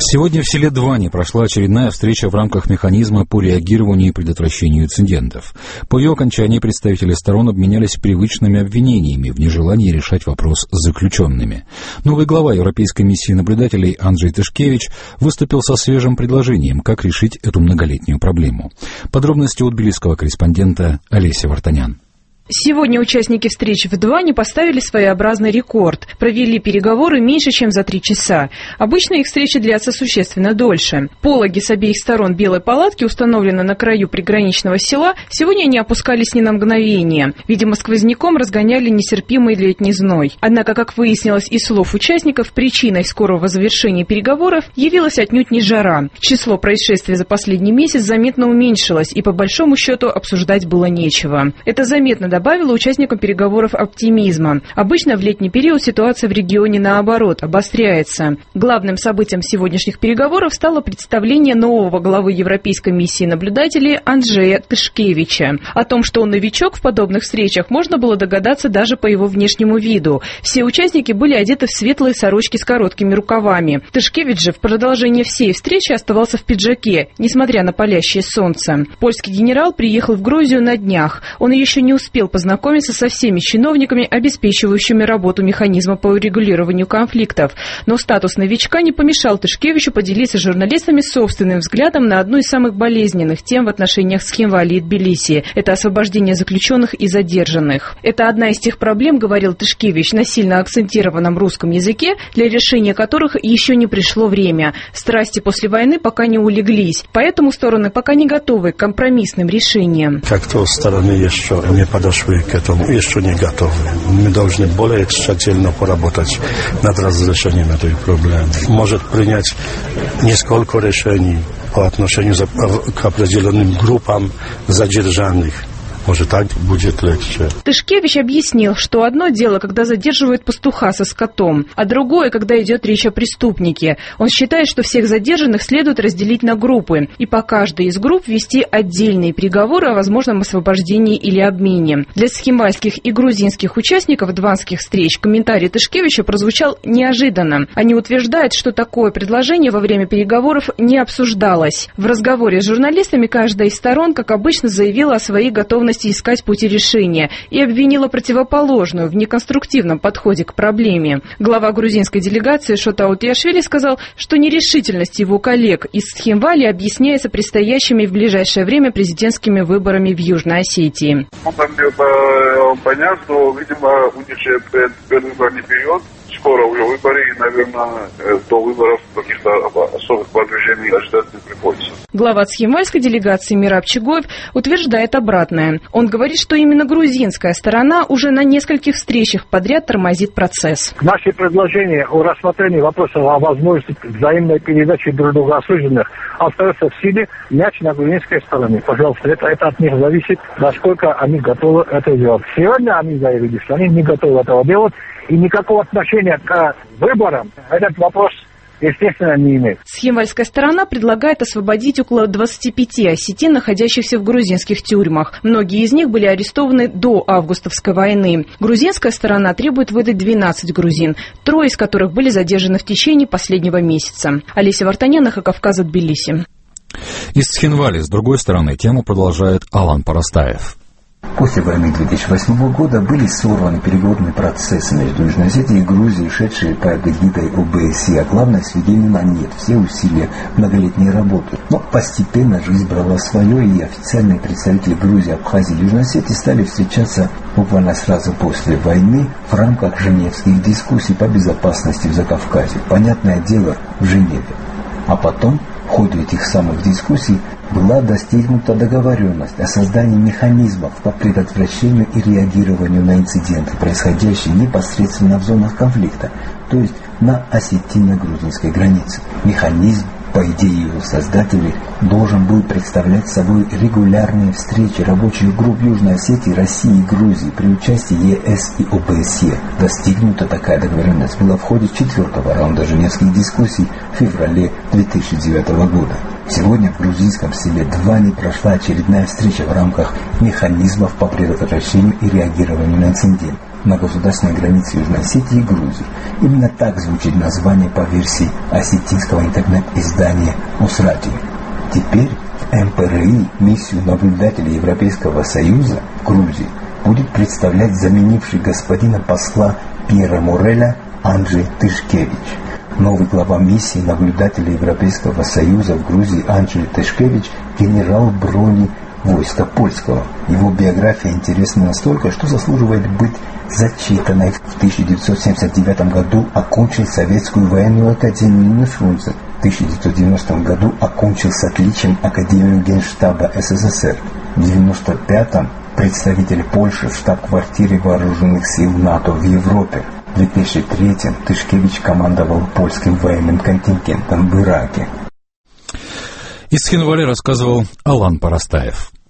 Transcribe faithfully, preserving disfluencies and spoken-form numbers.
Сегодня в селе Двани прошла очередная встреча в рамках механизма по реагированию и предотвращению инцидентов. По ее окончании представители сторон обменялись привычными обвинениями в нежелании решать вопрос с заключенными. Новый глава Европейской миссии наблюдателей Анджей Тышкевич выступил со свежим предложением, как решить эту многолетнюю проблему. Подробности от тбилисского корреспондента Олеся Вартанян. Сегодня участники встречи в Двани поставили своеобразный рекорд. Провели переговоры меньше, чем за три часа. Обычно их встречи длятся существенно дольше. Пологи с обеих сторон белой палатки, установленные на краю приграничного села, сегодня не опускались ни на мгновение. Видимо, сквозняком разгоняли нестерпимый летний зной. Однако, как выяснилось из слов участников, причиной скорого завершения переговоров явилась отнюдь не жара. Число происшествий за последний месяц заметно уменьшилось, и по большому счету обсуждать было нечего. Это заметно добавило участникам переговоров оптимизма. Обычно в летний период ситуация в регионе, наоборот, обостряется. Главным событием сегодняшних переговоров стало представление нового главы Европейской миссии наблюдателей Анджея Тышкевича. О том, что он новичок в подобных встречах, можно было догадаться даже по его внешнему виду. Все участники были одеты в светлые сорочки с короткими рукавами. Тышкевич же в продолжение всей встречи оставался в пиджаке, несмотря на палящее солнце. Польский генерал приехал в Грузию на днях. Он еще не успел познакомиться со всеми чиновниками, обеспечивающими работу механизма по урегулированию конфликтов. Но статус новичка не помешал Тышкевичу поделиться с журналистами собственным взглядом на одну из самых болезненных тем в отношениях с Хинвали и Тбилиси. Это освобождение заключенных и задержанных. Это одна из тех проблем, говорил Тышкевич, на сильно акцентированном русском языке, для решения которых еще не пришло время. Страсти после войны пока не улеглись, поэтому стороны пока не готовы к компромиссным решениям. Как-то стороны еще не подошли к этому, еще не готовы. Мы должны более тщательно поработать над разрешением этой проблемы. Может принять несколько решений по отношению к определенным группам задержанных. Может, так будет легче. Тышкевич объяснил, что одно дело, когда задерживают пастуха со скотом, а другое, когда идет речь о преступнике. Он считает, что всех задержанных следует разделить на группы и по каждой из групп вести отдельные переговоры о возможном освобождении или обмене. Для схимвальских и грузинских участников дванских встреч комментарий Тышкевича прозвучал неожиданно. Они утверждают, что такое предложение во время переговоров не обсуждалось. В разговоре с журналистами каждая из сторон, как обычно, заявила о своей готовности искать пути решения и обвинила противоположную в неконструктивном подходе к проблеме. Глава грузинской делегации Шота Утиашвили сказал, что нерешительность его коллег из Схимвали объясняется предстоящими в ближайшее время президентскими выборами в Южной Осетии. Он понял, что, видимо, у них предвыборный период. Скоро уже выборы, и, наверное, до выборов каких-то особых продвижений ожидать не приходится. Глава схимвальской делегации Мираб Чигоев утверждает обратное. Он говорит, что именно грузинская сторона уже на нескольких встречах подряд тормозит процесс. Наши предложения о рассмотрении вопроса о возможности взаимной передачи друг друга осужденных остаются в силе, мяч на грузинской стороне. Пожалуйста, это, это от них зависит, насколько они готовы это делать. Сегодня они заявили, что они не готовы этого делать, и никакого отношения к выборам этот вопрос, естественно, не имеет. Схимвальская сторона предлагает освободить около двадцати пяти осетин, находящихся в грузинских тюрьмах. Многие из них были арестованы до августовской войны. Грузинская сторона требует выдать двенадцать грузин, трое из которых были задержаны в течение последнего месяца. Олеся Вартанян, Кавказ, Тбилиси. Из Цхинвали, с другой стороны, тему продолжает Алан Парастаев. После войны две тысячи восьмого года были сорваны переговорные процессы между Южной Осетией и Грузией, шедшие под эгидой О Бэ Эс Е, а главное, сведение на нет все усилия многолетней работы. Но постепенно жизнь брала свое, и официальные представители Грузии, Абхазии и Южной Осетии стали встречаться буквально сразу после войны в рамках женевских дискуссий по безопасности в Закавказье. Понятное дело, в Женеве. А потом, в ходе этих самых дискуссий, была достигнута договоренность о создании механизмов по предотвращению и реагированию на инциденты, происходящие непосредственно в зонах конфликта, то есть на осетино-грузинской границе. Механизм, по идее его создателей, должен был представлять собой регулярные встречи рабочих групп Южной Осетии, России и Грузии при участии Е Эс и О Бэ Эс Е. Достигнута такая договоренность была в ходе четвертого раунда женевских дискуссий в феврале две тысячи девятого года. Сегодня в грузинском селе Двани прошла очередная встреча в рамках механизмов по предотвращению и реагированию на инцидент. на государственной границе Южной Осетии и Грузии. Именно так звучит название по версии осетинского интернет-издания «Усрати». Теперь в эм пэ эр и миссию наблюдателя Европейского Союза в Грузии будет представлять заменивший господина посла Пьера Мореля Анджей Тышкевич. Новый глава миссии наблюдателя Европейского Союза в Грузии Анджей Тышкевич – генерал брони войска польского. Его биография интересна настолько, что заслуживает быть зачитанной. В тысяча девятьсот семьдесят девятом году окончил Советскую военную академию имени Фрунзе. В тысяча девятьсот девяностом году окончил с отличием Академию Генштаба эс эс эс эр. В девяносто пятом представитель Польши в штаб-квартире вооруженных сил НАТО в Европе. В две тысячи третьем Тышкевич командовал польским военным контингентом в Ираке. Из Цхинвали рассказывал Алан Парастаев.